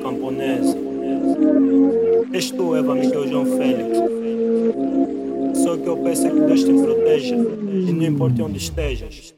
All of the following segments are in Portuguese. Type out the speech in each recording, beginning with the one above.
camponesa. És tu, Eva Miguel João Félix. Só que eu peço é que Deus te proteja e não importa onde estejas.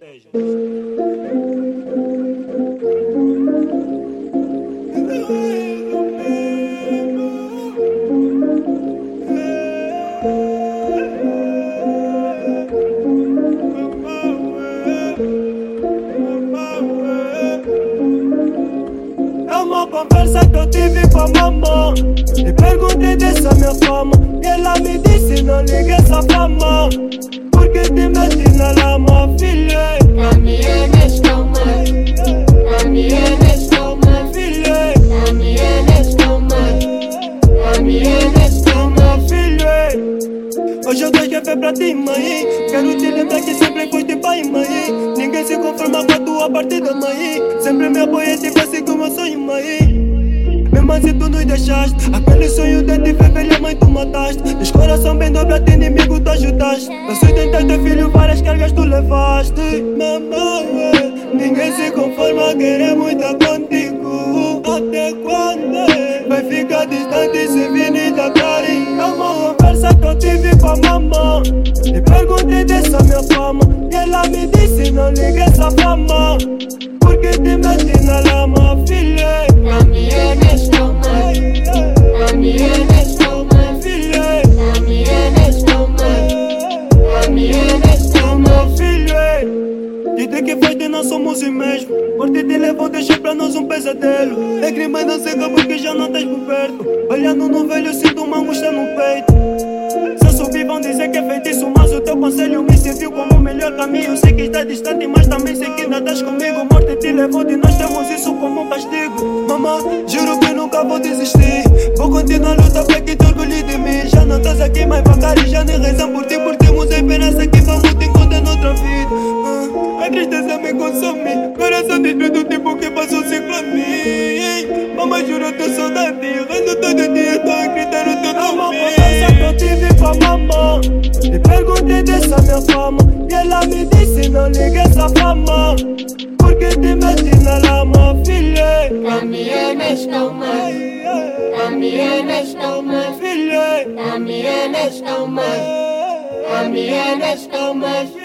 É uma conversa que eu tive com a mamãe e perguntei dessa minha fama. E ela me disse: não liga essa fama, porque te meti na lama, filha. Caminhones calmas, caminhones calmas, Filha, caminhones calmas, caminhones calmas, filha. Hoje eu dou café pra ti, mãe. Quero te lembrar que sempre fui teu pai, mãe. Ninguém se conforma com a tua partida, mãe. Sempre me apoia e consigo o meu sonho, mãe. Mesmo assim tu nos deixaste. Aquele sonho de te ver velha, mãe, tu mataste. Os coração bem dobro, até inimigo tu ajudaste. Eu sei tentar ter filho, várias cargas tu levaste. Mamãe, ninguém se conforma, querer muito contigo. Até quando vai ficar distante se vir da carinho? É uma conversa que eu tive com a mamãe e perguntei dessa minha fama. E ela me disse: não liga essa fama, porque te meti na lama, filha. caminhones calmas, caminhones calmas, Filha, caminhones calmas, caminhones calmas. filha. Desde que foi de nós somos os mesmos. Por ti te levou, deixou pra nós um pesadelo. Lágrimas não secam porque já não estás por perto. Olhando no velho, sinto uma angústia no peito. Se eu subir vão dizer que é feitiço, mas o teu conselho me serviu como o melhor caminho. Sei que estás distante, mas também sei que ainda estás comigo. Morte te levou e nós temos isso como um castigo. Mamãe, juro que nunca vou desistir. Vou continuar a lutar para que te orgulhe de mim. Já não estás aqui mais vagar e já nem rezam por ti, porque temos a esperança que vamos te encontrar noutra vida. A tristeza me consome, coração dentro do tempo que passou ciclone. Mamãe, juro teu saudade, rendo todo dia, estou a gritar o teu nome. Que eu tive com a mamãe e perguntei dessa minha fama. E ela me disse: não liga essa fama, porque te meti na lama, filha. Caminhones calmas, caminhones calmas, Filha, caminhones calmas, caminhones calmas.